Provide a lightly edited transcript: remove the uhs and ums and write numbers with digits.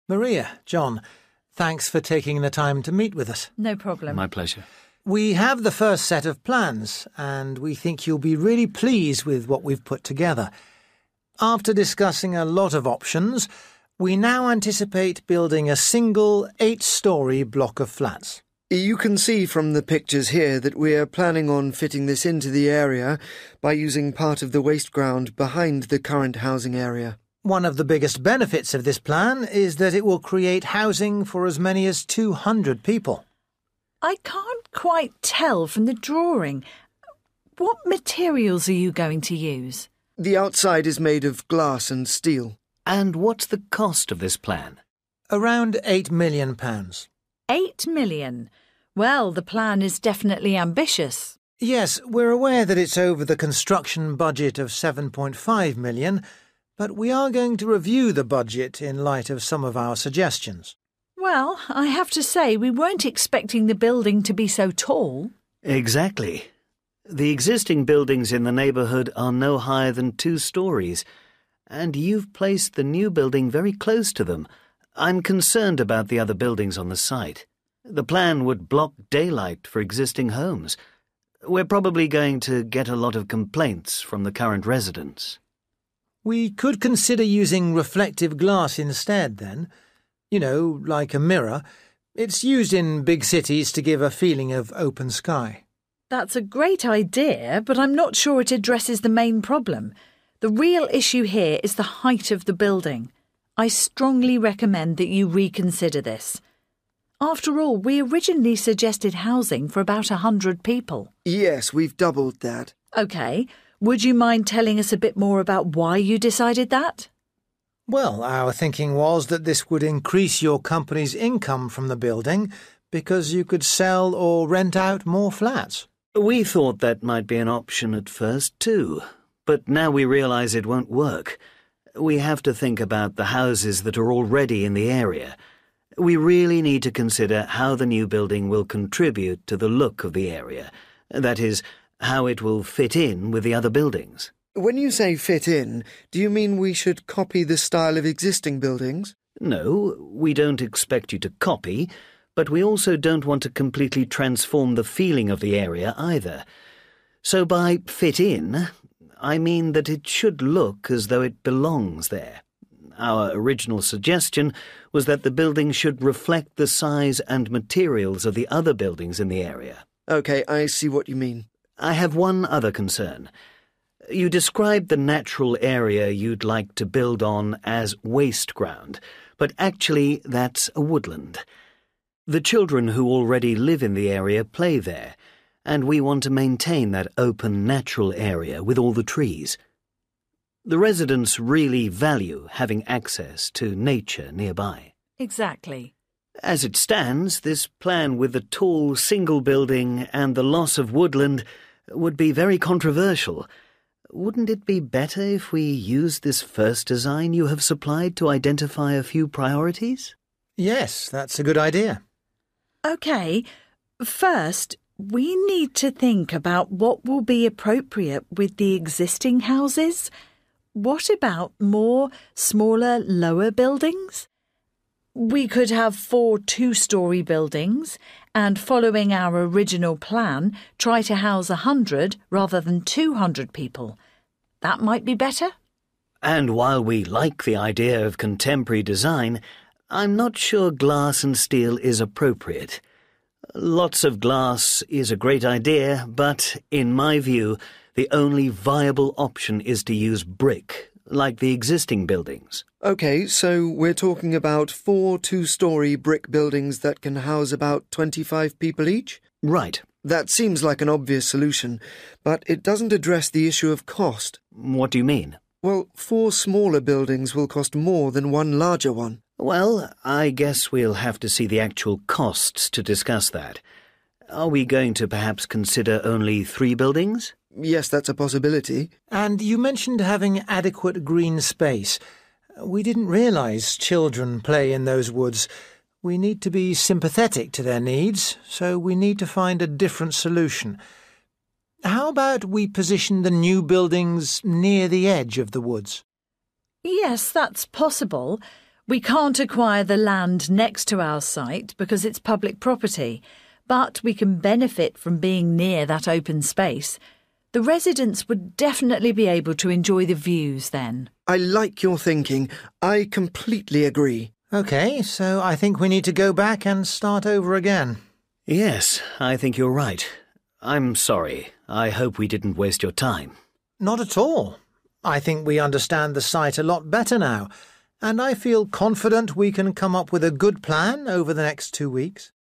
Maria, John, thanks for taking the time to meet with us. No problem. My pleasure. We have the first set of plans, and we think you'll be really pleased with what we've put together. After discussing a lot of options, we now anticipate building a single 8-storey block of flats. You can see from the pictures here that we're planning on fitting this into the area by using part of the waste ground behind the current housing area. One of the biggest benefits of this plan is that it will create housing for as many as 200 people. I can't quite tell from the drawing. What materials are you going to use? The outside is made of glass and steel. And what's the cost of this plan? Around £8 million. 8 million. Well, the plan is definitely ambitious. Yes, we're aware that it's over the construction budget of £7.5 million, but we are going to review the budget in light of some of our suggestions. Well, I have to say we weren't expecting the building to be so tall. Exactly. The existing buildings in the neighbourhood are no higher than 2 storeys, and you've placed the new building very close to them. I'm concerned about the other buildings on the site. The plan would block daylight for existing homes. We're probably going to get a lot of complaints from the current residents. We could consider using reflective glass instead, then. You know, like a mirror. It's used in big cities to give a feeling of open sky. That's a great idea, but I'm not sure it addresses the main problem. The real issue here is the height of the building. I strongly recommend that you reconsider this. After all, we originally suggested housing for about 100 people. Yes, we've doubled that. OK. Would you mind telling us a bit more about why you decided that? Well, our thinking was that this would increase your company's income from the building because you could sell or rent out more flats. We thought that might be an option at first too, but now we realise it won't work. We have to think about the houses that are already in the area. We really need to consider how the new building will contribute to the look of the area. That is, how it will fit in with the other buildings. When you say fit in, do you mean we should copy the style of existing buildings? No, we don't expect you to copy, but we also don't want to completely transform the feeling of the area either. So by fit in, I mean that it should look as though it belongs there. Our original suggestion was that the building should reflect the size and materials of the other buildings in the area. OK, I see what you mean. I have one other concern. You described the natural area you'd like to build on as waste ground, but actually that's a woodland. The children who already live in the area play there, and we want to maintain that open natural area with all the trees. The residents really value having access to nature nearby. Exactly. As it stands, this plan with the tall single building and the loss of woodland would be very controversial. Wouldn't it be better if we used this first design you have supplied to identify a few priorities? Yes, that's a good idea. OK. First, we need to think about what will be appropriate with the existing houses. What about more smaller, lower buildings? We could have 4 2-storey buildings and, following our original plan, try to house 100 rather than 200 people. That might be better. And while we like the idea of contemporary design, I'm not sure glass and steel is appropriate. Lots of glass is a great idea, but, in my view, the only viable option is to use brick, like the existing buildings. OK, so we're talking about 4 2-storey brick buildings that can house about 25 people each? Right. That seems like an obvious solution, but it doesn't address the issue of cost. What do you mean? Well, 4 smaller buildings will cost more than 1 larger one. Well, I guess we'll have to see the actual costs to discuss that. Are we going to perhaps consider only 3 buildings? Yes, that's a possibility. And you mentioned having adequate green space. We didn't realise children play in those woods. We need to be sympathetic to their needs, so we need to find a different solution. How about we position the new buildings near the edge of the woods? Yes, that's possible. We can't acquire the land next to our site because it's public property, but we can benefit from being near that open space. The residents would definitely be able to enjoy the views then. I like your thinking. I completely agree. OK, so I think we need to go back and start over again. Yes, I think you're right. I'm sorry. I hope we didn't waste your time. Not at all. I think we understand the site a lot better now, and I feel confident we can come up with a good plan over the next 2 weeks.